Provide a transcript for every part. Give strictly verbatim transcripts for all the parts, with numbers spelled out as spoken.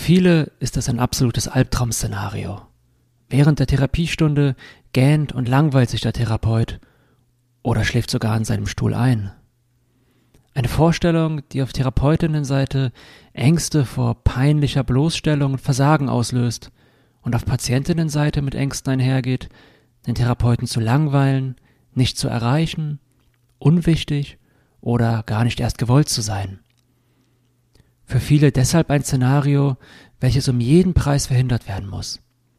viele ist das ein absolutes Albtraum-Szenario. Während der Therapiestunde gähnt und langweilt sich der Therapeut oder schläft sogar an seinem Stuhl ein. Eine Vorstellung, die auf Therapeutinnenseite Ängste vor peinlicher Bloßstellung und Versagen auslöst und auf Patientinnenseite mit Ängsten einhergeht, den Therapeuten zu langweilen, nicht zu erreichen, unwichtig oder gar nicht erst gewollt zu sein. Für viele deshalb ein Szenario, welches um jeden Preis verhindert werden muss.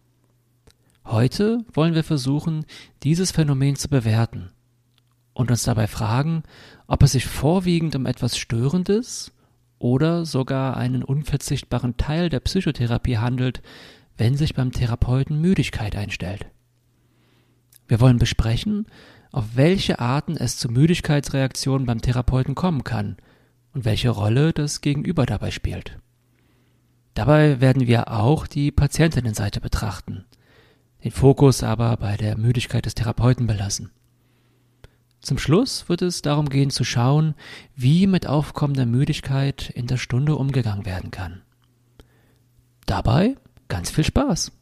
Heute wollen wir versuchen, dieses Phänomen zu bewerten und uns dabei fragen, ob es sich vorwiegend um etwas Störendes oder sogar einen unverzichtbaren Teil der Psychotherapie handelt, wenn sich beim Therapeuten Müdigkeit einstellt. Wir wollen besprechen, auf welche Arten es zu Müdigkeitsreaktionen beim Therapeuten kommen kann und welche Rolle das Gegenüber dabei spielt. Dabei werden wir auch die Patientinnenseite betrachten, den Fokus aber bei der Müdigkeit des Therapeuten belassen. Zum Schluss wird es darum gehen zu schauen, wie mit aufkommender Müdigkeit in der Stunde umgegangen werden kann. Dabei ganz viel Spaß!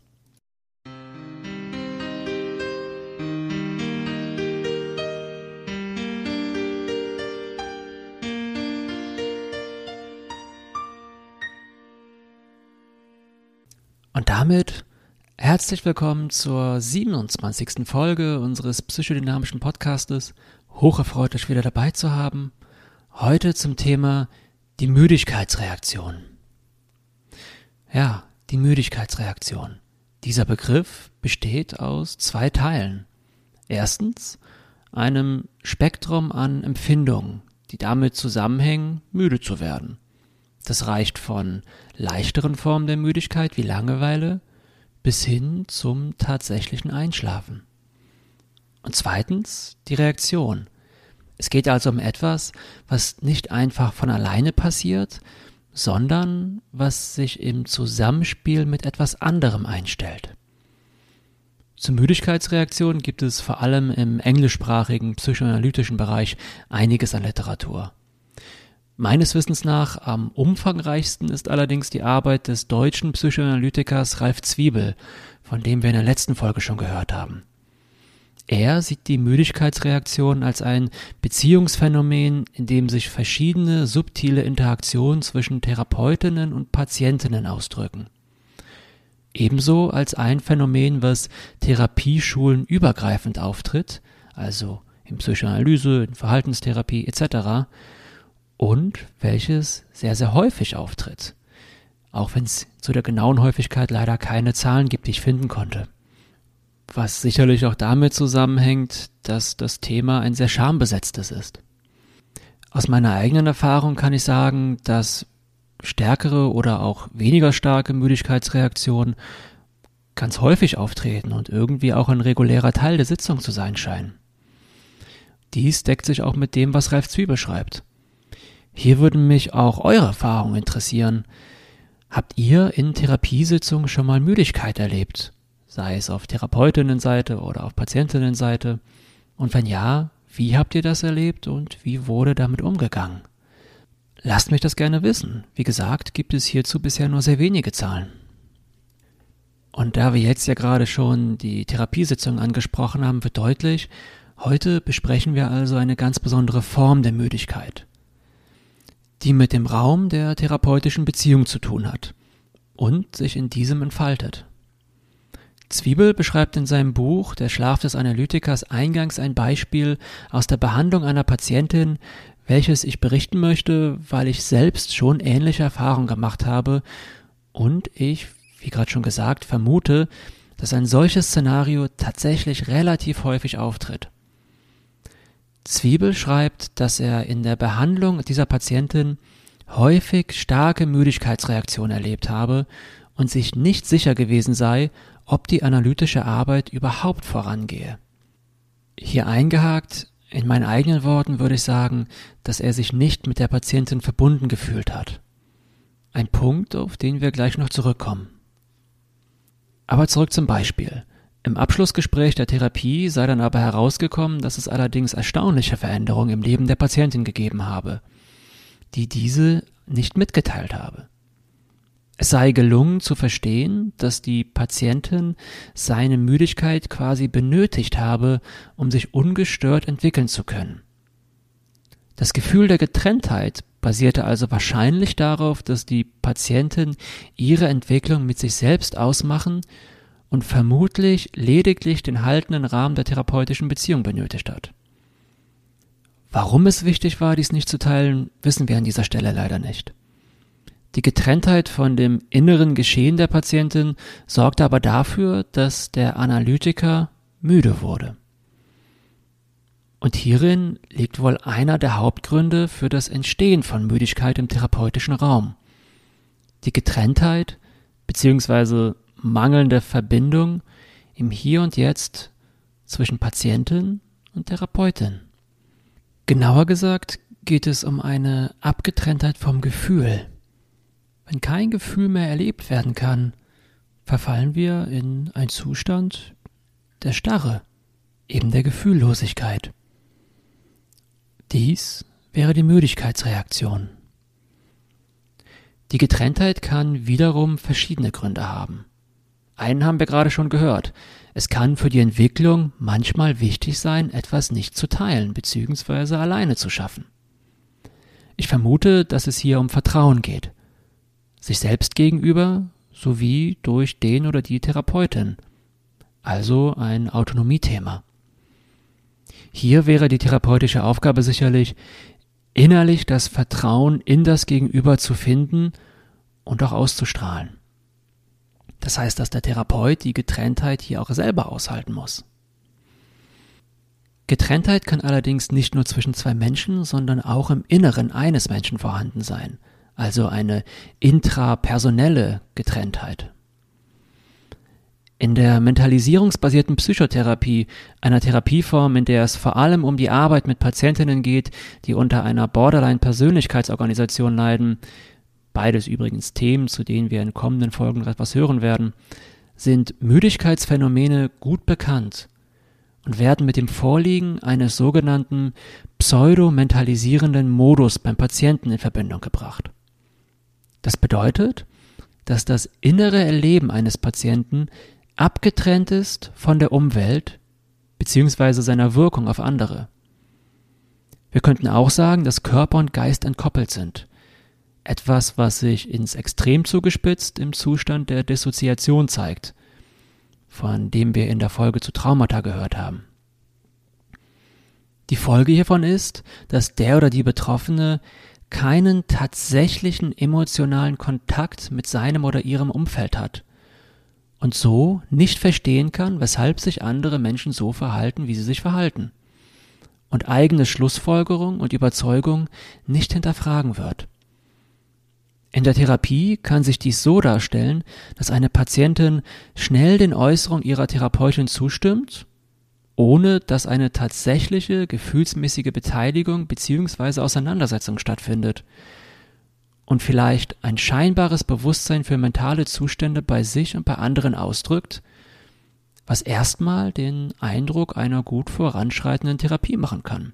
Und damit herzlich willkommen zur siebenundzwanzigsten Folge unseres psychodynamischen Podcastes. Hocherfreut, euch wieder dabei zu haben. Heute zum Thema die Müdigkeitsreaktion. Ja, die Müdigkeitsreaktion. Dieser Begriff besteht aus zwei Teilen. Erstens einem Spektrum an Empfindungen, die damit zusammenhängen, müde zu werden. Das reicht von leichteren Formen der Müdigkeit wie Langeweile bis hin zum tatsächlichen Einschlafen. Und zweitens die Reaktion. Es geht also um etwas, was nicht einfach von alleine passiert, sondern was sich im Zusammenspiel mit etwas anderem einstellt. Zu Müdigkeitsreaktionen gibt es vor allem im englischsprachigen psychoanalytischen Bereich einiges an Literatur. Meines Wissens nach am umfangreichsten ist allerdings die Arbeit des deutschen Psychoanalytikers Ralf Zwiebel, von dem wir in der letzten Folge schon gehört haben. Er sieht die Müdigkeitsreaktion als ein Beziehungsphänomen, in dem sich verschiedene subtile Interaktionen zwischen Therapeutinnen und Patientinnen ausdrücken. Ebenso als ein Phänomen, was Therapieschulen übergreifend auftritt, also in Psychoanalyse, in Verhaltenstherapie et cetera, und welches sehr, sehr häufig auftritt, auch wenn es zu der genauen Häufigkeit leider keine Zahlen gibt, die ich finden konnte. Was sicherlich auch damit zusammenhängt, dass das Thema ein sehr schambesetztes ist. Aus meiner eigenen Erfahrung kann ich sagen, dass stärkere oder auch weniger starke Müdigkeitsreaktionen ganz häufig auftreten und irgendwie auch ein regulärer Teil der Sitzung zu sein scheinen. Dies deckt sich auch mit dem, was Ralf Zwiebel schreibt. Hier würden mich auch eure Erfahrungen interessieren. Habt ihr in Therapiesitzungen schon mal Müdigkeit erlebt? Sei es auf Therapeutinnenseite oder auf Patientinnenseite? Und wenn ja, wie habt ihr das erlebt und wie wurde damit umgegangen? Lasst mich das gerne wissen. Wie gesagt, gibt es hierzu bisher nur sehr wenige Zahlen. Und da wir jetzt ja gerade schon die Therapiesitzung angesprochen haben, wird deutlich, heute besprechen wir also eine ganz besondere Form der Müdigkeit, die mit dem Raum der therapeutischen Beziehung zu tun hat und sich in diesem entfaltet. Zwiebel beschreibt in seinem Buch Der Schlaf des Analytikers eingangs ein Beispiel aus der Behandlung einer Patientin, welches ich berichten möchte, weil ich selbst schon ähnliche Erfahrungen gemacht habe und ich, wie gerade schon gesagt, vermute, dass ein solches Szenario tatsächlich relativ häufig auftritt. Zwiebel schreibt, dass er in der Behandlung dieser Patientin häufig starke Müdigkeitsreaktionen erlebt habe und sich nicht sicher gewesen sei, ob die analytische Arbeit überhaupt vorangehe. Hier eingehakt, in meinen eigenen Worten würde ich sagen, dass er sich nicht mit der Patientin verbunden gefühlt hat. Ein Punkt, auf den wir gleich noch zurückkommen. Aber zurück zum Beispiel. Im Abschlussgespräch der Therapie sei dann aber herausgekommen, dass es allerdings erstaunliche Veränderungen im Leben der Patientin gegeben habe, die diese nicht mitgeteilt habe. Es sei gelungen zu verstehen, dass die Patientin seine Müdigkeit quasi benötigt habe, um sich ungestört entwickeln zu können. Das Gefühl der Getrenntheit basierte also wahrscheinlich darauf, dass die Patientin ihre Entwicklung mit sich selbst ausmachen und vermutlich lediglich den haltenden Rahmen der therapeutischen Beziehung benötigt hat. Warum es wichtig war, dies nicht zu teilen, wissen wir an dieser Stelle leider nicht. Die Getrenntheit von dem inneren Geschehen der Patientin sorgte aber dafür, dass der Analytiker müde wurde. Und hierin liegt wohl einer der Hauptgründe für das Entstehen von Müdigkeit im therapeutischen Raum. Die Getrenntheit bzw. mangelnde Verbindung im Hier und Jetzt zwischen Patientin und Therapeutin. Genauer gesagt geht es um eine Abgetrenntheit vom Gefühl. Wenn kein Gefühl mehr erlebt werden kann, verfallen wir in einen Zustand der Starre, eben der Gefühllosigkeit. Dies wäre die Müdigkeitsreaktion. Die Getrenntheit kann wiederum verschiedene Gründe haben. Einen haben wir gerade schon gehört. Es kann für die Entwicklung manchmal wichtig sein, etwas nicht zu teilen bzw. alleine zu schaffen. Ich vermute, dass es hier um Vertrauen geht. Sich selbst gegenüber sowie durch den oder die Therapeutin. Also ein Autonomiethema. Hier wäre die therapeutische Aufgabe sicherlich, innerlich das Vertrauen in das Gegenüber zu finden und auch auszustrahlen. Das heißt, dass der Therapeut die Getrenntheit hier auch selber aushalten muss. Getrenntheit kann allerdings nicht nur zwischen zwei Menschen, sondern auch im Inneren eines Menschen vorhanden sein. Also eine intrapersonelle Getrenntheit. In der mentalisierungsbasierten Psychotherapie, einer Therapieform, in der es vor allem um die Arbeit mit Patientinnen geht, die unter einer Borderline-Persönlichkeitsorganisation leiden, beides übrigens Themen, zu denen wir in kommenden Folgen noch etwas hören werden, sind Müdigkeitsphänomene gut bekannt und werden mit dem Vorliegen eines sogenannten pseudomentalisierenden Modus beim Patienten in Verbindung gebracht. Das bedeutet, dass das innere Erleben eines Patienten abgetrennt ist von der Umwelt bzw. seiner Wirkung auf andere. Wir könnten auch sagen, dass Körper und Geist entkoppelt sind. Etwas, was sich ins Extrem zugespitzt im Zustand der Dissoziation zeigt, von dem wir in der Folge zu Traumata gehört haben. Die Folge hiervon ist, dass der oder die Betroffene keinen tatsächlichen emotionalen Kontakt mit seinem oder ihrem Umfeld hat und so nicht verstehen kann, weshalb sich andere Menschen so verhalten, wie sie sich verhalten, und eigene Schlussfolgerung und Überzeugung nicht hinterfragen wird. In der Therapie kann sich dies so darstellen, dass eine Patientin schnell den Äußerungen ihrer Therapeutin zustimmt, ohne dass eine tatsächliche gefühlsmäßige Beteiligung bzw. Auseinandersetzung stattfindet und vielleicht ein scheinbares Bewusstsein für mentale Zustände bei sich und bei anderen ausdrückt, was erstmal den Eindruck einer gut voranschreitenden Therapie machen kann.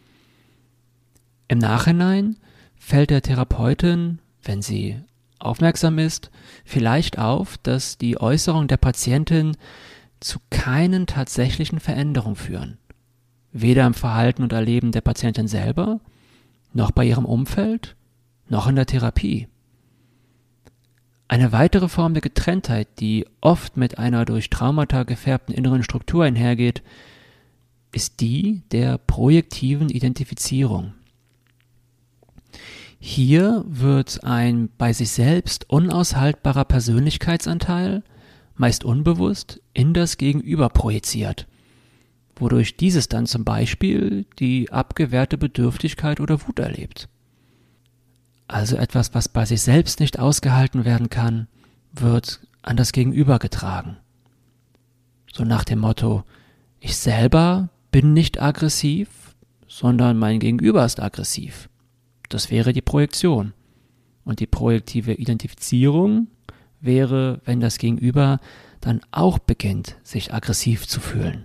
Im Nachhinein fällt der Therapeutin, wenn sie aufmerksam ist, vielleicht auf, dass die Äußerungen der Patientin zu keinen tatsächlichen Veränderungen führen. Weder im Verhalten und Erleben der Patientin selber, noch bei ihrem Umfeld, noch in der Therapie. Eine weitere Form der Getrenntheit, die oft mit einer durch Traumata gefärbten inneren Struktur einhergeht, ist die der projektiven Identifizierung. Hier wird ein bei sich selbst unaushaltbarer Persönlichkeitsanteil, meist unbewusst, in das Gegenüber projiziert, wodurch dieses dann zum Beispiel die abgewehrte Bedürftigkeit oder Wut erlebt. Also etwas, was bei sich selbst nicht ausgehalten werden kann, wird an das Gegenüber getragen. So nach dem Motto, ich selber bin nicht aggressiv, sondern mein Gegenüber ist aggressiv. Das wäre die Projektion. Und die projektive Identifizierung wäre, wenn das Gegenüber dann auch beginnt, sich aggressiv zu fühlen.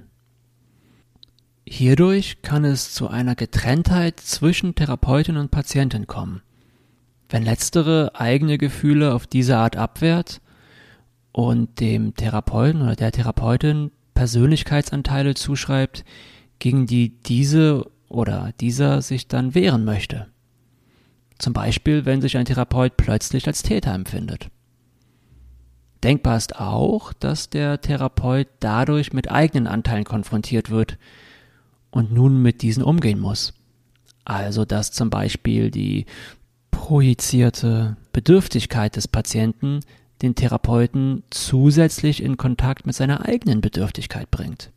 Hierdurch kann es zu einer Getrenntheit zwischen Therapeutin und Patientin kommen, Wenn letztere eigene Gefühle auf diese Art abwehrt und dem Therapeuten oder der Therapeutin Persönlichkeitsanteile zuschreibt, gegen die diese oder dieser sich dann wehren möchte. Zum Beispiel, wenn sich ein Therapeut plötzlich als Täter empfindet. Denkbar ist auch, dass der Therapeut dadurch mit eigenen Anteilen konfrontiert wird und nun mit diesen umgehen muss. Also, dass zum Beispiel die projizierte Bedürftigkeit des Patienten den Therapeuten zusätzlich in Kontakt mit seiner eigenen Bedürftigkeit bringt.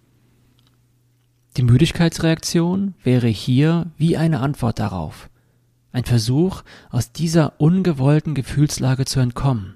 Die Müdigkeitsreaktion wäre hier wie eine Antwort darauf. Ein Versuch, aus dieser ungewollten Gefühlslage zu entkommen.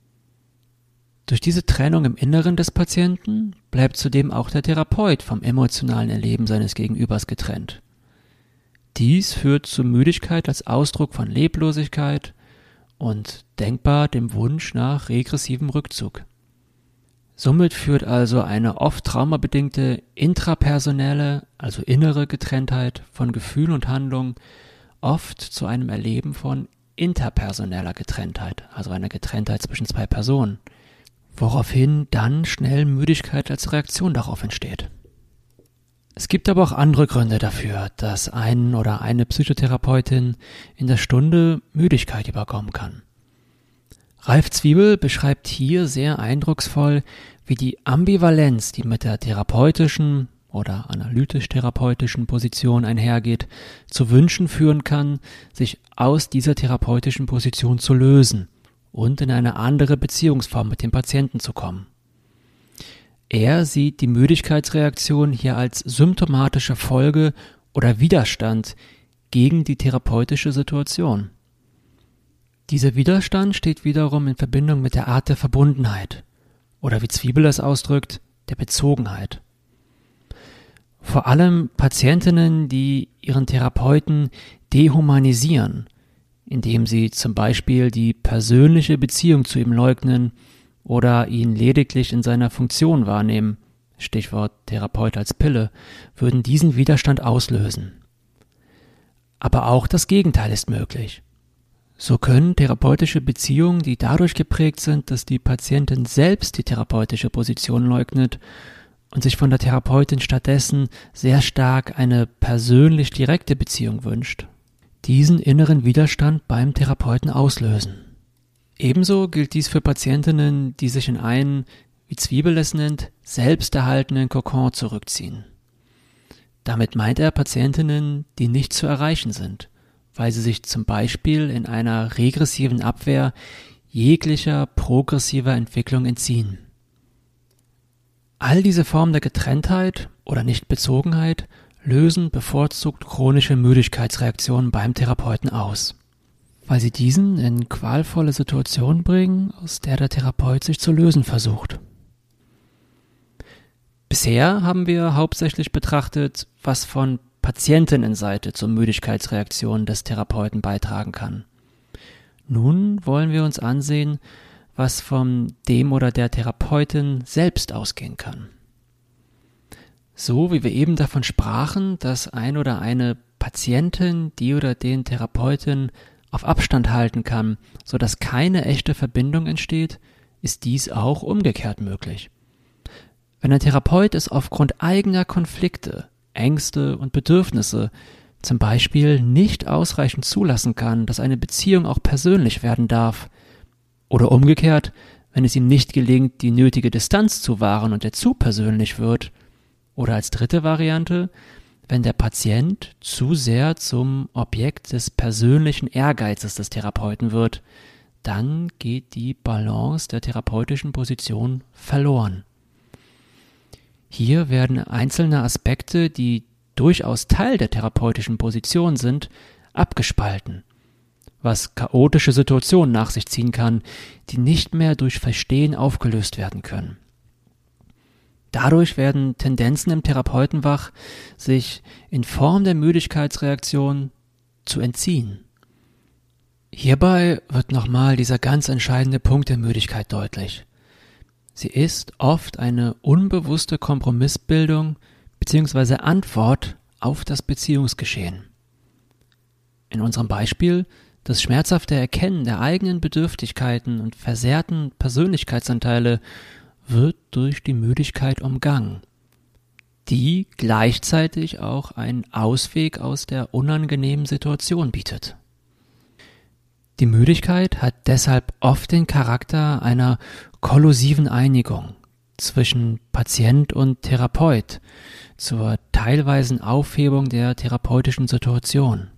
Durch diese Trennung im Inneren des Patienten bleibt zudem auch der Therapeut vom emotionalen Erleben seines Gegenübers getrennt. Dies führt zur Müdigkeit als Ausdruck von Leblosigkeit und denkbar dem Wunsch nach regressivem Rückzug. Somit führt also eine oft traumabedingte intrapersonelle, also innere Getrenntheit von Gefühl und Handlung oft zu einem Erleben von interpersoneller Getrenntheit, also einer Getrenntheit zwischen zwei Personen, woraufhin dann schnell Müdigkeit als Reaktion darauf entsteht. Es gibt aber auch andere Gründe dafür, dass ein oder eine Psychotherapeutin in der Stunde Müdigkeit überkommen kann. Ralf Zwiebel beschreibt hier sehr eindrucksvoll, wie die Ambivalenz, die mit der therapeutischen oder analytisch-therapeutischen Position einhergeht, zu Wünschen führen kann, sich aus dieser therapeutischen Position zu lösen und in eine andere Beziehungsform mit dem Patienten zu kommen. Er sieht die Müdigkeitsreaktion hier als symptomatische Folge oder Widerstand gegen die therapeutische Situation. Dieser Widerstand steht wiederum in Verbindung mit der Art der Verbundenheit oder wie Zwiebel es ausdrückt, der Bezogenheit. Vor allem Patientinnen, die ihren Therapeuten dehumanisieren, indem sie zum Beispiel die persönliche Beziehung zu ihm leugnen oder ihn lediglich in seiner Funktion wahrnehmen, Stichwort Therapeut als Pille, würden diesen Widerstand auslösen. Aber auch das Gegenteil ist möglich. So können therapeutische Beziehungen, die dadurch geprägt sind, dass die Patientin selbst die therapeutische Position leugnet und sich von der Therapeutin stattdessen sehr stark eine persönlich direkte Beziehung wünscht, diesen inneren Widerstand beim Therapeuten auslösen. Ebenso gilt dies für Patientinnen, die sich in einen, wie Zwiebel es nennt, selbsterhaltenden Kokon zurückziehen. Damit meint er Patientinnen, die nicht zu erreichen sind, weil sie sich zum Beispiel in einer regressiven Abwehr jeglicher progressiver Entwicklung entziehen. All diese Formen der Getrenntheit oder Nichtbezogenheit lösen bevorzugt chronische Müdigkeitsreaktionen beim Therapeuten aus, weil sie diesen in qualvolle Situationen bringen, aus der der Therapeut sich zu lösen versucht. Bisher haben wir hauptsächlich betrachtet, was von Patientinnenseite zur Müdigkeitsreaktion des Therapeuten beitragen kann. Nun wollen wir uns ansehen, was von dem oder der Therapeutin selbst ausgehen kann. So wie wir eben davon sprachen, dass ein oder eine Patientin die oder den Therapeuten auf Abstand halten kann, sodass keine echte Verbindung entsteht, ist dies auch umgekehrt möglich. Wenn ein Therapeut es aufgrund eigener Konflikte, Ängste und Bedürfnisse zum Beispiel nicht ausreichend zulassen kann, dass eine Beziehung auch persönlich werden darf, oder umgekehrt, wenn es ihm nicht gelingt, die nötige Distanz zu wahren und er zu persönlich wird, oder als dritte Variante, wenn der Patient zu sehr zum Objekt des persönlichen Ehrgeizes des Therapeuten wird, dann geht die Balance der therapeutischen Position verloren. Hier werden einzelne Aspekte, die durchaus Teil der therapeutischen Position sind, abgespalten, was chaotische Situationen nach sich ziehen kann, die nicht mehr durch Verstehen aufgelöst werden können. Dadurch werden Tendenzen im Therapeuten wach, sich in Form der Müdigkeitsreaktion zu entziehen. Hierbei wird nochmal dieser ganz entscheidende Punkt der Müdigkeit deutlich. Sie ist oft eine unbewusste Kompromissbildung bzw. Antwort auf das Beziehungsgeschehen. In unserem Beispiel Das schmerzhafte Erkennen der eigenen Bedürftigkeiten und versehrten Persönlichkeitsanteile wird durch die Müdigkeit umgangen, die gleichzeitig auch einen Ausweg aus der unangenehmen Situation bietet. Die Müdigkeit hat deshalb oft den Charakter einer kollusiven Einigung zwischen Patient und Therapeut zur teilweisen Aufhebung der therapeutischen Situation.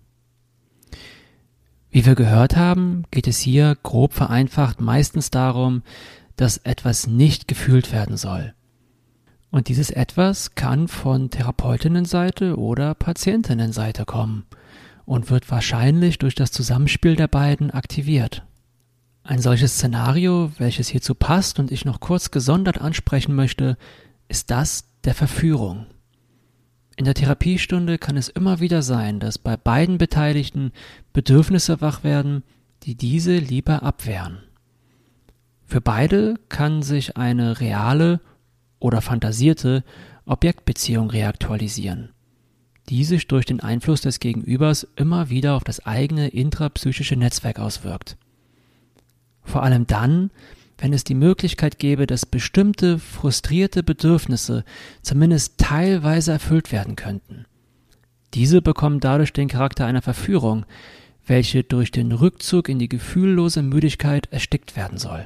Wie wir gehört haben, geht es hier grob vereinfacht meistens darum, dass etwas nicht gefühlt werden soll. Und dieses Etwas kann von Therapeutinnenseite oder Patientinnenseite kommen und wird wahrscheinlich durch das Zusammenspiel der beiden aktiviert. Ein solches Szenario, welches hierzu passt und ich noch kurz gesondert ansprechen möchte, ist das der Verführung. In der Therapiestunde kann es immer wieder sein, dass bei beiden Beteiligten Bedürfnisse wach werden, die diese lieber abwehren. Für beide kann sich eine reale oder fantasierte Objektbeziehung reaktualisieren, die sich durch den Einfluss des Gegenübers immer wieder auf das eigene intrapsychische Netzwerk auswirkt. Vor allem dann, wenn es die Möglichkeit gäbe, dass bestimmte frustrierte Bedürfnisse zumindest teilweise erfüllt werden könnten. Diese bekommen dadurch den Charakter einer Verführung, welche durch den Rückzug in die gefühllose Müdigkeit erstickt werden soll.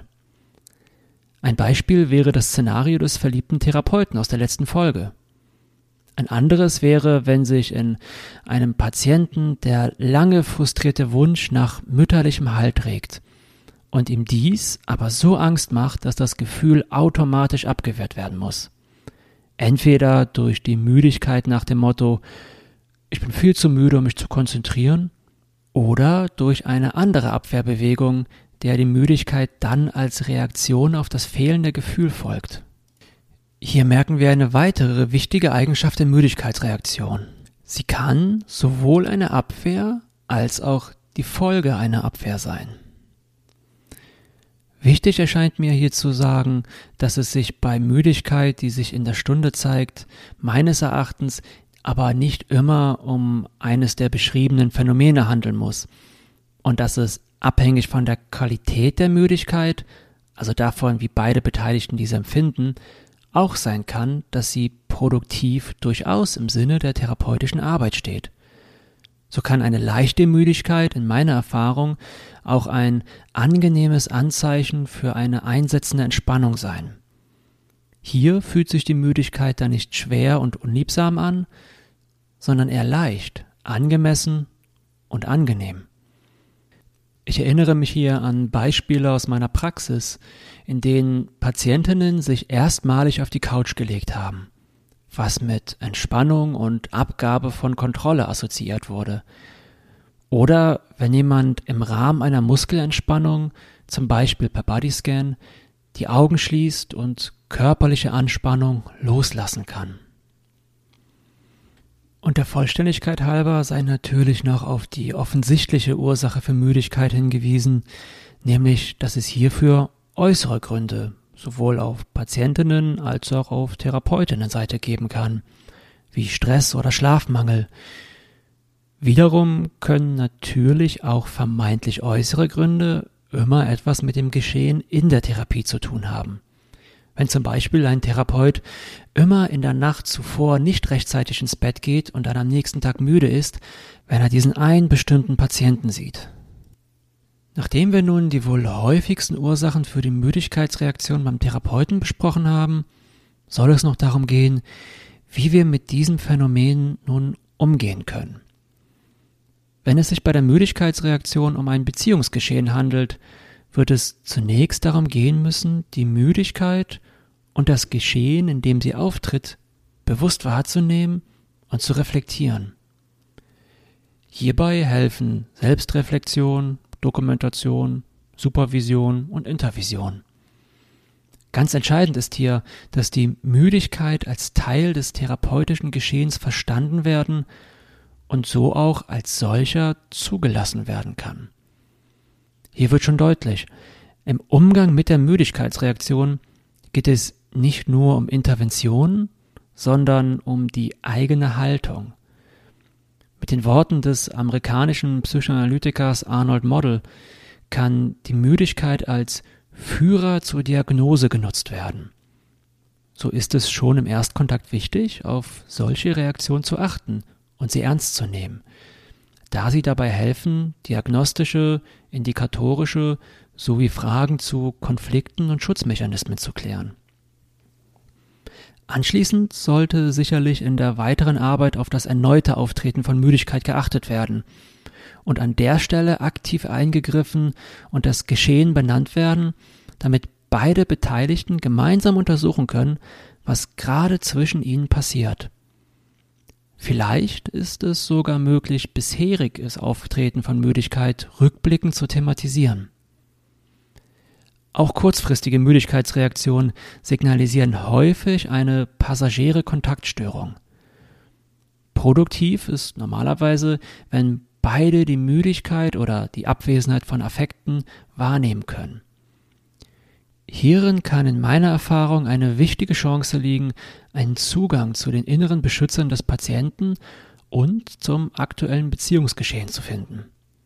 Ein Beispiel wäre das Szenario des verliebten Therapeuten aus der letzten Folge. Ein anderes wäre, wenn sich in einem Patienten der lange frustrierte Wunsch nach mütterlichem Halt regt und ihm dies aber so Angst macht, dass das Gefühl automatisch abgewehrt werden muss. Entweder durch die Müdigkeit nach dem Motto, ich bin viel zu müde, um mich zu konzentrieren, oder durch eine andere Abwehrbewegung, der die Müdigkeit dann als Reaktion auf das fehlende Gefühl folgt. Hier merken wir eine weitere wichtige Eigenschaft der Müdigkeitsreaktion. Sie kann sowohl eine Abwehr als auch die Folge einer Abwehr sein. Wichtig erscheint mir hier zu sagen, dass es sich bei Müdigkeit, die sich in der Stunde zeigt, meines Erachtens aber nicht immer um eines der beschriebenen Phänomene handeln muss und dass es abhängig von der Qualität der Müdigkeit, also davon, wie beide Beteiligten diese empfinden, auch sein kann, dass sie produktiv durchaus im Sinne der therapeutischen Arbeit steht. So kann eine leichte Müdigkeit in meiner Erfahrung auch ein angenehmes Anzeichen für eine einsetzende Entspannung sein. Hier fühlt sich die Müdigkeit dann nicht schwer und unliebsam an, sondern eher leicht, angemessen und angenehm. Ich erinnere mich hier an Beispiele aus meiner Praxis, in denen Patientinnen sich erstmalig auf die Couch gelegt haben, was mit Entspannung und Abgabe von Kontrolle assoziiert wurde. Oder wenn jemand im Rahmen einer Muskelentspannung, zum Beispiel per Bodyscan, die Augen schließt und körperliche Anspannung loslassen kann. Und der Vollständigkeit halber sei natürlich noch auf die offensichtliche Ursache für Müdigkeit hingewiesen, nämlich, dass es hierfür äußere Gründe sowohl auf Patientinnen als auch auf Therapeutinnenseite geben kann, wie Stress oder Schlafmangel. Wiederum können natürlich auch vermeintlich äußere Gründe immer etwas mit dem Geschehen in der Therapie zu tun haben. Wenn zum Beispiel ein Therapeut immer in der Nacht zuvor nicht rechtzeitig ins Bett geht und dann am nächsten Tag müde ist, wenn er diesen einen bestimmten Patienten sieht. Nachdem wir nun die wohl häufigsten Ursachen für die Müdigkeitsreaktion beim Therapeuten besprochen haben, soll es noch darum gehen, wie wir mit diesem Phänomen nun umgehen können. Wenn es sich bei der Müdigkeitsreaktion um ein Beziehungsgeschehen handelt, wird es zunächst darum gehen müssen, die Müdigkeit und das Geschehen, in dem sie auftritt, bewusst wahrzunehmen und zu reflektieren. Hierbei helfen Selbstreflexion, Dokumentation, Supervision und Intervision. Ganz entscheidend ist hier, dass die Müdigkeit als Teil des therapeutischen Geschehens verstanden werden und so auch als solcher zugelassen werden kann. Hier wird schon deutlich, im Umgang mit der Müdigkeitsreaktion geht es nicht nur um Intervention, sondern um die eigene Haltung. Mit den Worten des amerikanischen Psychoanalytikers Arnold Model kann die Müdigkeit als Führer zur Diagnose genutzt werden. So ist es schon im Erstkontakt wichtig, auf solche Reaktionen zu achten und sie ernst zu nehmen, da sie dabei helfen, diagnostische, indikatorische sowie Fragen zu Konflikten und Schutzmechanismen zu klären. Anschließend sollte sicherlich in der weiteren Arbeit auf das erneute Auftreten von Müdigkeit geachtet werden und an der Stelle aktiv eingegriffen und das Geschehen benannt werden, damit beide Beteiligten gemeinsam untersuchen können, was gerade zwischen ihnen passiert. Vielleicht ist es sogar möglich, bisheriges Auftreten von Müdigkeit rückblickend zu thematisieren. Auch kurzfristige Müdigkeitsreaktionen signalisieren häufig eine passagiere Kontaktstörung. Produktiv ist normalerweise, wenn beide die Müdigkeit oder die Abwesenheit von Affekten wahrnehmen können. Hierin kann in meiner Erfahrung eine wichtige Chance liegen, einen Zugang zu den inneren Beschützern des Patienten und zum aktuellen Beziehungsgeschehen zu finden.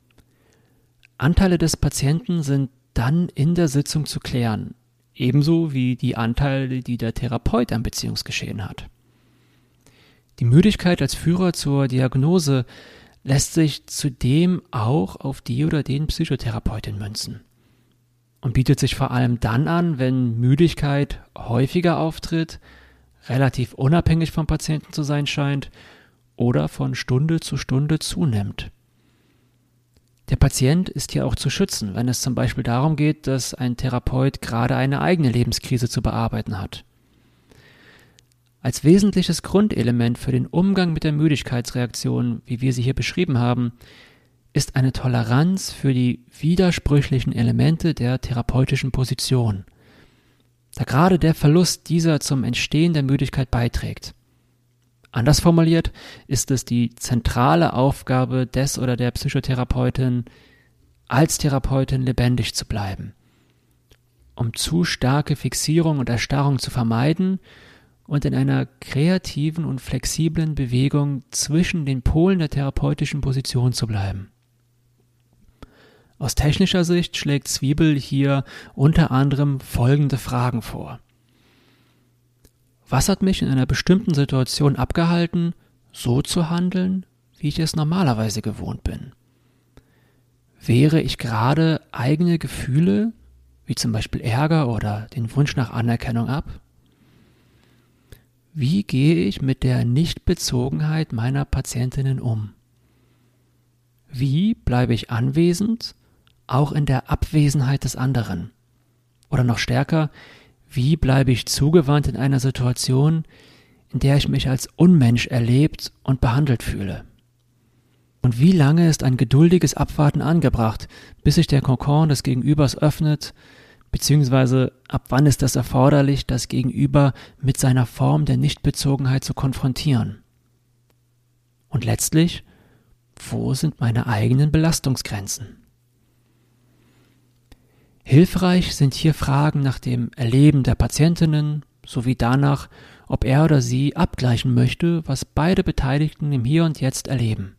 Anteile des Patienten sind dann in der Sitzung zu klären, ebenso wie die Anteile, die der Therapeut am Beziehungsgeschehen hat. Die Müdigkeit als Führer zur Diagnose lässt sich zudem auch auf die oder den Psychotherapeutin münzen und bietet sich vor allem dann an, wenn Müdigkeit häufiger auftritt, relativ unabhängig vom Patienten zu sein scheint oder von Stunde zu Stunde zunimmt. Der Patient ist hier auch zu schützen, wenn es zum Beispiel darum geht, dass ein Therapeut gerade eine eigene Lebenskrise zu bearbeiten hat. Als wesentliches Grundelement für den Umgang mit der Müdigkeitsreaktion, wie wir sie hier beschrieben haben, ist eine Toleranz für die widersprüchlichen Elemente der therapeutischen Position, da gerade der Verlust dieser zum Entstehen der Müdigkeit beiträgt. Anders formuliert ist es die zentrale Aufgabe des oder der Psychotherapeutin, als Therapeutin lebendig zu bleiben, um zu starke Fixierung und Erstarrung zu vermeiden und in einer kreativen und flexiblen Bewegung zwischen den Polen der therapeutischen Position zu bleiben. Aus technischer Sicht schlägt Zwiebel hier unter anderem folgende Fragen vor. Was hat mich in einer bestimmten Situation abgehalten, so zu handeln, wie ich es normalerweise gewohnt bin? Wehre ich gerade eigene Gefühle, wie zum Beispiel Ärger oder den Wunsch nach Anerkennung ab? Wie gehe ich mit der Nichtbezogenheit meiner Patientinnen um? Wie bleibe ich anwesend, auch in der Abwesenheit des anderen? Oder noch stärker, wie bleibe ich zugewandt in einer Situation, in der ich mich als Unmensch erlebt und behandelt fühle? Und wie lange ist ein geduldiges Abwarten angebracht, bis sich der Kokon des Gegenübers öffnet, beziehungsweise ab wann ist es erforderlich, das Gegenüber mit seiner Form der Nichtbezogenheit zu konfrontieren? Und letztlich, wo sind meine eigenen Belastungsgrenzen? Hilfreich sind hier Fragen nach dem Erleben der Patientinnen sowie danach, ob er oder sie abgleichen möchte, was beide Beteiligten im Hier und Jetzt erleben.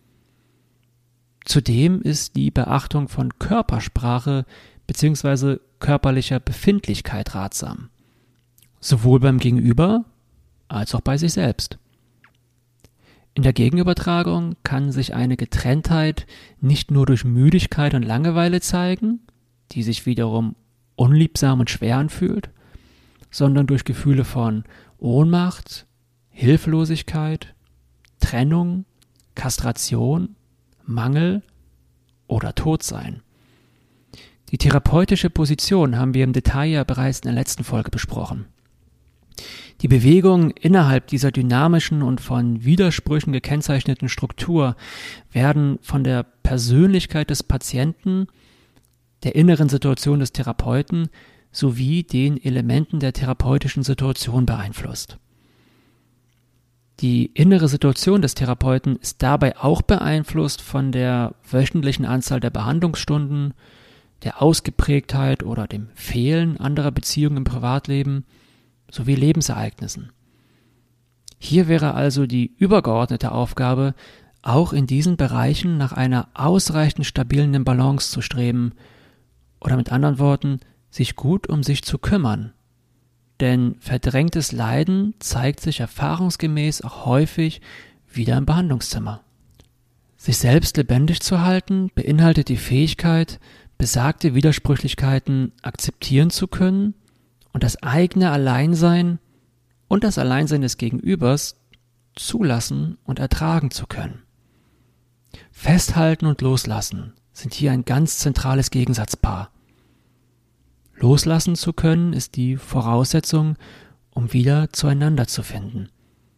Zudem ist die Beachtung von Körpersprache bzw. körperlicher Befindlichkeit ratsam, sowohl beim Gegenüber als auch bei sich selbst. In der Gegenübertragung kann sich eine Getrenntheit nicht nur durch Müdigkeit und Langeweile zeigen, die sich wiederum unliebsam und schwer anfühlt, sondern durch Gefühle von Ohnmacht, Hilflosigkeit, Trennung, Kastration, Mangel oder Todsein. Die therapeutische Position haben wir im Detail ja bereits in der letzten Folge besprochen. Die Bewegungen innerhalb dieser dynamischen und von Widersprüchen gekennzeichneten Struktur werden von der Persönlichkeit des Patienten, der inneren Situation des Therapeuten sowie den Elementen der therapeutischen Situation beeinflusst. Die innere Situation des Therapeuten ist dabei auch beeinflusst von der wöchentlichen Anzahl der Behandlungsstunden, der Ausgeprägtheit oder dem Fehlen anderer Beziehungen im Privatleben sowie Lebensereignissen. Hier wäre also die übergeordnete Aufgabe, auch in diesen Bereichen nach einer ausreichend stabilen Balance zu streben oder mit anderen Worten, sich gut um sich zu kümmern. Denn verdrängtes Leiden zeigt sich erfahrungsgemäß auch häufig wieder im Behandlungszimmer. Sich selbst lebendig zu halten beinhaltet die Fähigkeit, besagte Widersprüchlichkeiten akzeptieren zu können und das eigene Alleinsein und das Alleinsein des Gegenübers zulassen und ertragen zu können. Festhalten und Loslassen sind hier ein ganz zentrales Gegensatzpaar. Loslassen zu können ist die Voraussetzung, um wieder zueinander zu finden.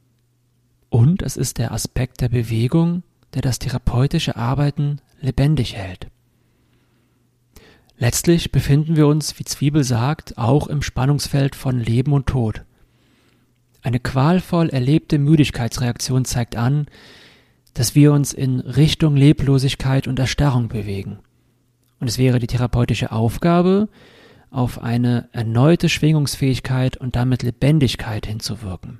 Und es ist der Aspekt der Bewegung, der das therapeutische Arbeiten lebendig hält. Letztlich befinden wir uns, wie Zwiebel sagt, auch im Spannungsfeld von Leben und Tod. Eine qualvoll erlebte Müdigkeitsreaktion zeigt an, dass wir uns in Richtung Leblosigkeit und Erstarrung bewegen. Und es wäre die therapeutische Aufgabe, auf eine erneute Schwingungsfähigkeit und damit Lebendigkeit hinzuwirken.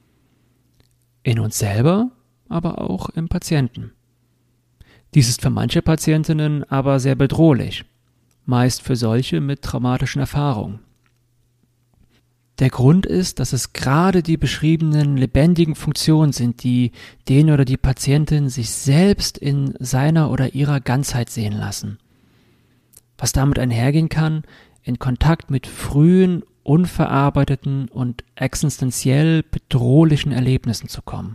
In uns selber, aber auch im Patienten. Dies ist für manche Patientinnen aber sehr bedrohlich, meist für solche mit traumatischen Erfahrungen. Der Grund ist, dass es gerade die beschriebenen lebendigen Funktionen sind, die den oder die Patientin sich selbst in seiner oder ihrer Ganzheit sehen lassen. Was damit einhergehen kann, in Kontakt mit frühen, unverarbeiteten und existenziell bedrohlichen Erlebnissen zu kommen.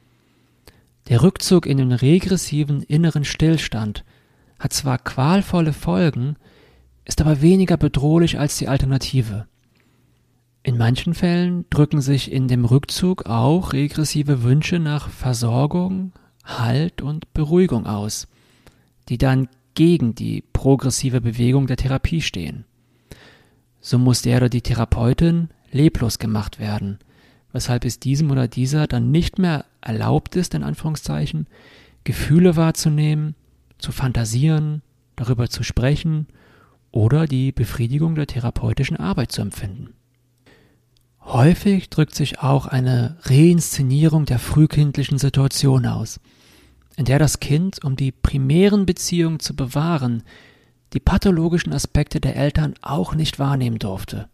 Der Rückzug in den regressiven inneren Stillstand hat zwar qualvolle Folgen, ist aber weniger bedrohlich als die Alternative. In manchen Fällen drücken sich in dem Rückzug auch regressive Wünsche nach Versorgung, Halt und Beruhigung aus, die dann gegen die progressive Bewegung der Therapie stehen. So muss der oder die Therapeutin leblos gemacht werden, weshalb es diesem oder dieser dann nicht mehr erlaubt ist, in Anführungszeichen, Gefühle wahrzunehmen, zu fantasieren, darüber zu sprechen oder die Befriedigung der therapeutischen Arbeit zu empfinden. Häufig drückt sich auch eine Reinszenierung der frühkindlichen Situation aus, in der das Kind, um die primären Beziehungen zu bewahren, die pathologischen Aspekte der Eltern auch nicht wahrnehmen durfte.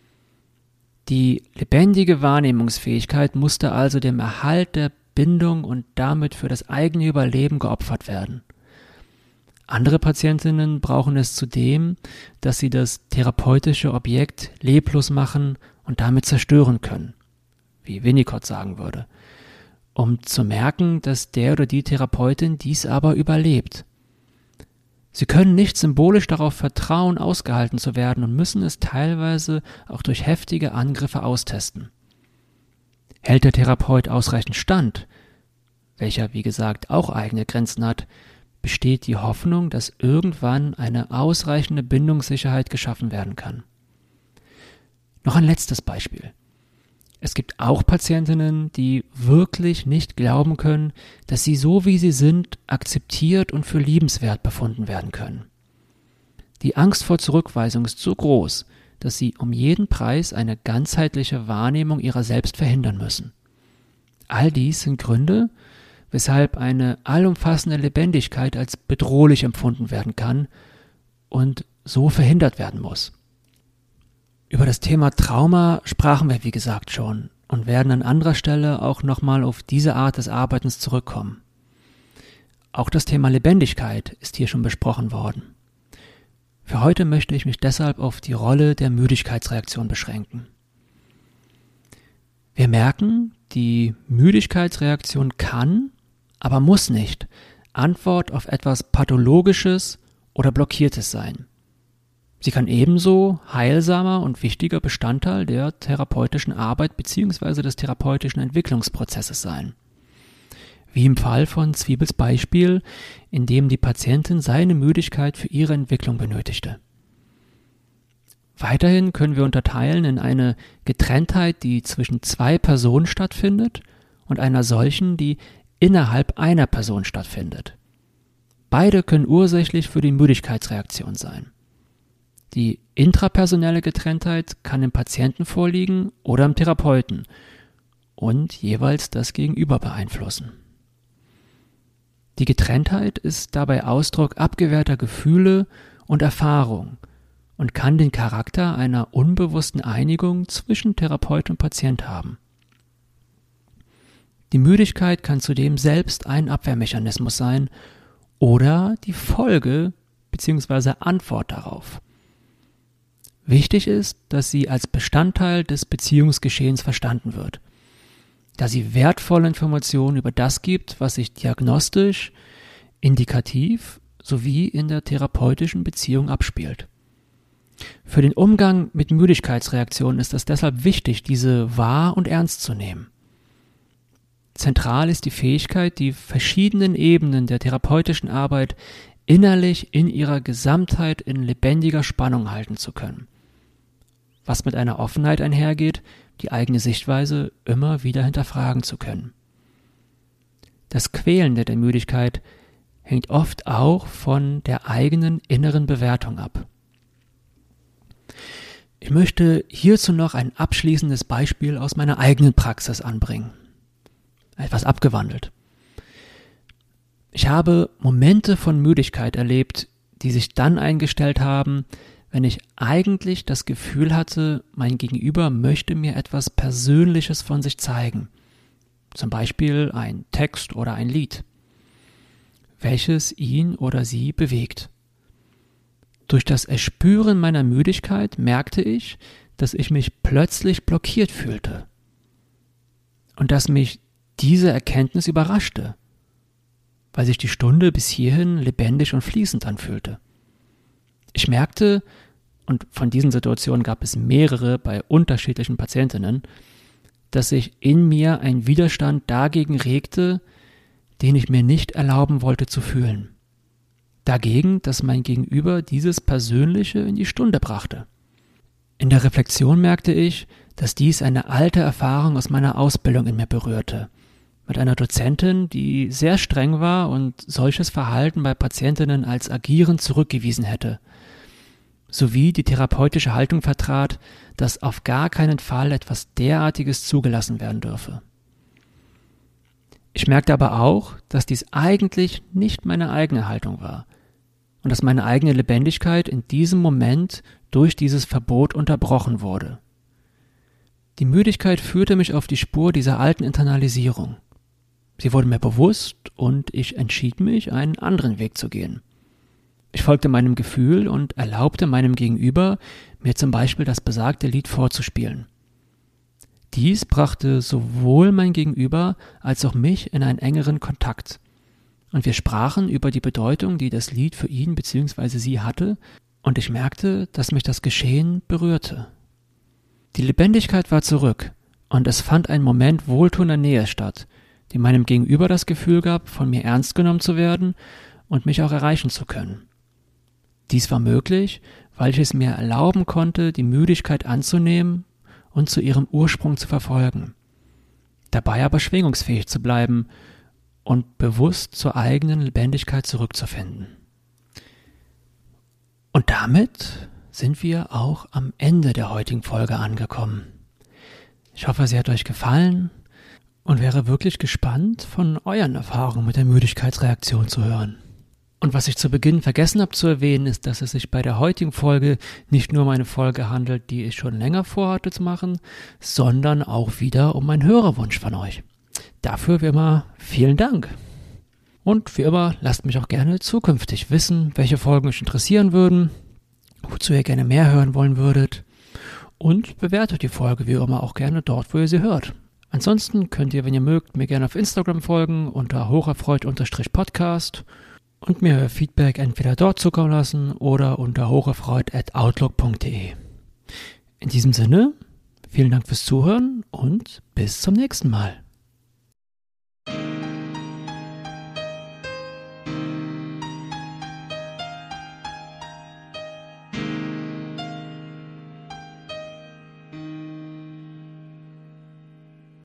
Die lebendige Wahrnehmungsfähigkeit musste also dem Erhalt der Bindung und damit für das eigene Überleben geopfert werden. Andere Patientinnen brauchen es zudem, dass sie das therapeutische Objekt leblos machen und damit zerstören können, wie Winnicott sagen würde, um zu merken, dass der oder die Therapeutin dies aber überlebt. Sie können nicht symbolisch darauf vertrauen, ausgehalten zu werden und müssen es teilweise auch durch heftige Angriffe austesten. Hält der Therapeut ausreichend stand, welcher wie gesagt auch eigene Grenzen hat, besteht die Hoffnung, dass irgendwann eine ausreichende Bindungssicherheit geschaffen werden kann. Noch ein letztes Beispiel. Es gibt auch Patientinnen, die wirklich nicht glauben können, dass sie so wie sie sind, akzeptiert und für liebenswert befunden werden können. Die Angst vor Zurückweisung ist so groß, dass sie um jeden Preis eine ganzheitliche Wahrnehmung ihrer selbst verhindern müssen. All dies sind Gründe, weshalb eine allumfassende Lebendigkeit als bedrohlich empfunden werden kann und so verhindert werden muss. Über das Thema Trauma sprachen wir, wie gesagt, schon und werden an anderer Stelle auch nochmal auf diese Art des Arbeitens zurückkommen. Auch das Thema Lebendigkeit ist hier schon besprochen worden. Für heute möchte ich mich deshalb auf die Rolle der Müdigkeitsreaktion beschränken. Wir merken, die Müdigkeitsreaktion kann, aber muss nicht Antwort auf etwas Pathologisches oder Blockiertes sein. Sie kann ebenso heilsamer und wichtiger Bestandteil der therapeutischen Arbeit bzw. des therapeutischen Entwicklungsprozesses sein. Wie im Fall von Zwiebels Beispiel, in dem die Patientin seine Müdigkeit für ihre Entwicklung benötigte. Weiterhin können wir unterteilen in eine Getrenntheit, die zwischen zwei Personen stattfindet, und einer solchen, die innerhalb einer Person stattfindet. Beide können ursächlich für die Müdigkeitsreaktion sein. Die intrapersonelle Getrenntheit kann im Patienten vorliegen oder im Therapeuten und jeweils das Gegenüber beeinflussen. Die Getrenntheit ist dabei Ausdruck abgewehrter Gefühle und Erfahrung und kann den Charakter einer unbewussten Einigung zwischen Therapeut und Patient haben. Die Müdigkeit kann zudem selbst ein Abwehrmechanismus sein oder die Folge bzw. Antwort darauf. Wichtig ist, dass sie als Bestandteil des Beziehungsgeschehens verstanden wird, da sie wertvolle Informationen über das gibt, was sich diagnostisch, indikativ sowie in der therapeutischen Beziehung abspielt. Für den Umgang mit Müdigkeitsreaktionen ist es deshalb wichtig, diese wahr und ernst zu nehmen. Zentral ist die Fähigkeit, die verschiedenen Ebenen der therapeutischen Arbeit innerlich in ihrer Gesamtheit in lebendiger Spannung halten zu können, was mit einer Offenheit einhergeht, die eigene Sichtweise immer wieder hinterfragen zu können. Das Quälende der Müdigkeit hängt oft auch von der eigenen inneren Bewertung ab. Ich möchte hierzu noch ein abschließendes Beispiel aus meiner eigenen Praxis anbringen. Etwas abgewandelt. Ich habe Momente von Müdigkeit erlebt, die sich dann eingestellt haben, wenn ich eigentlich das Gefühl hatte, mein Gegenüber möchte mir etwas Persönliches von sich zeigen. Zum Beispiel ein Text oder ein Lied, welches ihn oder sie bewegt. Durch das Erspüren meiner Müdigkeit merkte ich, dass ich mich plötzlich blockiert fühlte und dass mich diese Erkenntnis überraschte, weil sich die Stunde bis hierhin lebendig und fließend anfühlte. Ich merkte, und von diesen Situationen gab es mehrere bei unterschiedlichen Patientinnen, dass sich in mir ein Widerstand dagegen regte, den ich mir nicht erlauben wollte zu fühlen. Dagegen, dass mein Gegenüber dieses Persönliche in die Stunde brachte. In der Reflexion merkte ich, dass dies eine alte Erfahrung aus meiner Ausbildung in mir berührte. Mit einer Dozentin, die sehr streng war und solches Verhalten bei Patientinnen als agierend zurückgewiesen hätte, sowie die therapeutische Haltung vertrat, dass auf gar keinen Fall etwas derartiges zugelassen werden dürfe. Ich merkte aber auch, dass dies eigentlich nicht meine eigene Haltung war und dass meine eigene Lebendigkeit in diesem Moment durch dieses Verbot unterbrochen wurde. Die Müdigkeit führte mich auf die Spur dieser alten Internalisierung. Sie wurde mir bewusst und ich entschied mich, einen anderen Weg zu gehen. Ich folgte meinem Gefühl und erlaubte meinem Gegenüber, mir zum Beispiel das besagte Lied vorzuspielen. Dies brachte sowohl mein Gegenüber als auch mich in einen engeren Kontakt. Und wir sprachen über die Bedeutung, die das Lied für ihn bzw. sie hatte, und ich merkte, dass mich das Geschehen berührte. Die Lebendigkeit war zurück, und es fand ein Moment wohltuender Nähe statt, die meinem Gegenüber das Gefühl gab, von mir ernst genommen zu werden und mich auch erreichen zu können. Dies war möglich, weil ich es mir erlauben konnte, die Müdigkeit anzunehmen und zu ihrem Ursprung zu verfolgen, dabei aber schwingungsfähig zu bleiben und bewusst zur eigenen Lebendigkeit zurückzufinden. Und damit sind wir auch am Ende der heutigen Folge angekommen. Ich hoffe, sie hat euch gefallen und wäre wirklich gespannt, von euren Erfahrungen mit der Müdigkeitsreaktion zu hören. Und was ich zu Beginn vergessen habe zu erwähnen, ist, dass es sich bei der heutigen Folge nicht nur um eine Folge handelt, die ich schon länger vorhatte zu machen, sondern auch wieder um einen Hörerwunsch von euch. Dafür wie immer vielen Dank. Und wie immer, lasst mich auch gerne zukünftig wissen, welche Folgen euch interessieren würden, wozu ihr gerne mehr hören wollen würdet. Und bewertet die Folge wie immer auch gerne dort, wo ihr sie hört. Ansonsten könnt ihr, wenn ihr mögt, mir gerne auf Instagram folgen unter hocherfreut-podcast und mir euer Feedback entweder dort zukommen lassen oder unter hocherfreut at outlook punkt de. In diesem Sinne, vielen Dank fürs Zuhören und bis zum nächsten Mal.